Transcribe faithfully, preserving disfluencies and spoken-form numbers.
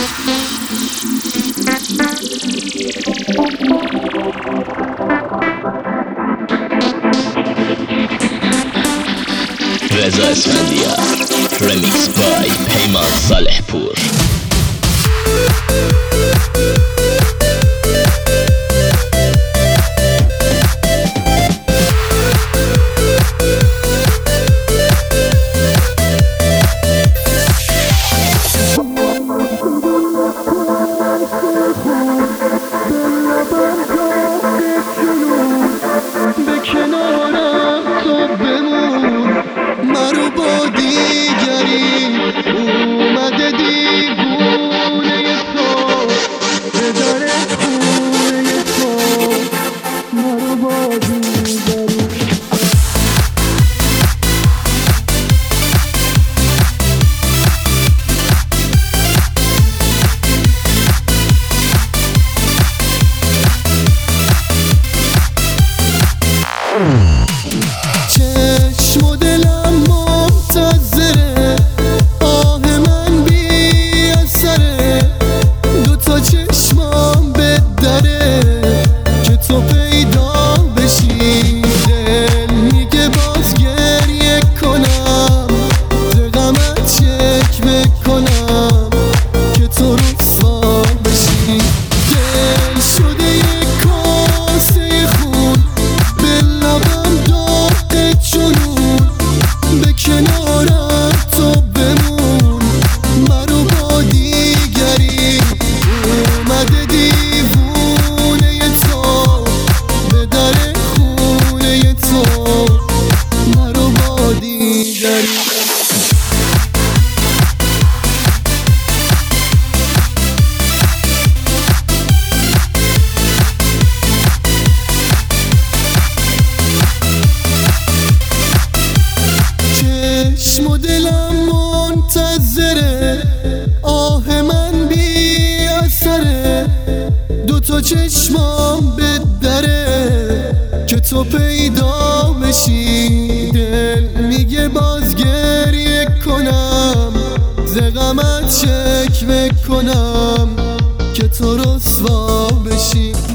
رضا اسفندیار رمیکس بای پیمان صالح پور. چشم و دلم منتظره، آه من بی اثره، دوتا چشمام به دره که تو پیدا بشی. دل میگه باز گریه کنم، دقمت چک بکنم که تو رسوا بشی. دل شده یک کاسه خون به لبم داده جنون، به کنارم تو بمون مرو با دیگری. اومده دیوونه تو به در خونه تو مرو با دیگری. چشم و دلم منتظره، آه من بی اثره، دوتا چشمام به دره که تو پیدا بشی. دل میگه باز گریه کنم، زغمت چک بکنم که تو رسوا بشی.